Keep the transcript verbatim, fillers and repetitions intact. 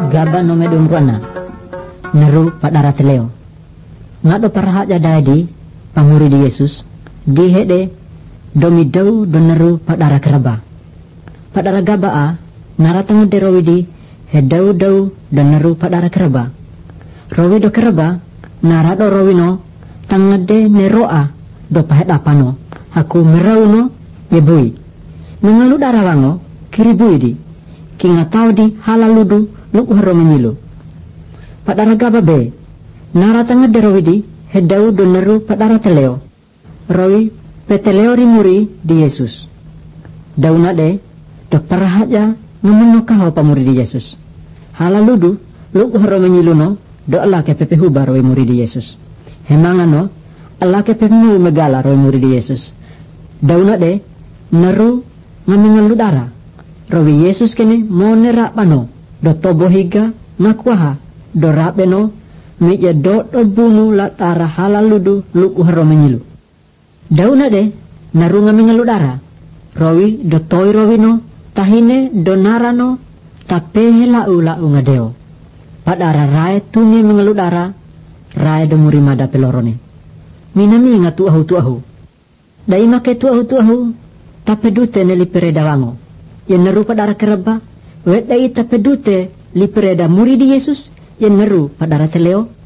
gaba no medum ruana neru padara teleo ngado paraha jadadi pamuri di Yesus di hede domi dau do neru padara keraba padara gaba a naratangu de rowidi he dau dau do neru padara keraba rowi do keraba narado rowino tangade neroa do pahet apano aku merauno yebui mengalu darawango kiribui di kingatau di halaludu luk haro menyilu padara gaba be naratanga de rowidi he dau do neru padara teleo rowi peteleo rimuri di Yesus dauna de do parahaja ngamunukaho pamuri di Yesus halaludu luk haro menyiluno do ala ke pepehu baroi muri di Yesus hemangano ala ke pepehu megala roi muri di Yesus dauna de neru ngamingalu dara rowi Yesus kene monera pano do tobo higa ngakuaha do rabeno meja do do bunu latara halaludu luk haro menyilu dauna de naru ngamingalu dara rowi do toi rowino tahine do narano tapehe lau lau ngadeo padara rae tunge mengalu dara rae do murimada pelorone minami ngatu ahu tu ahu dai make tu ahu tu ahu tapedute ne lipereda wango yen neru padara keraba wet dai tapedute lipereda muri di Yesus yen neru padara teleo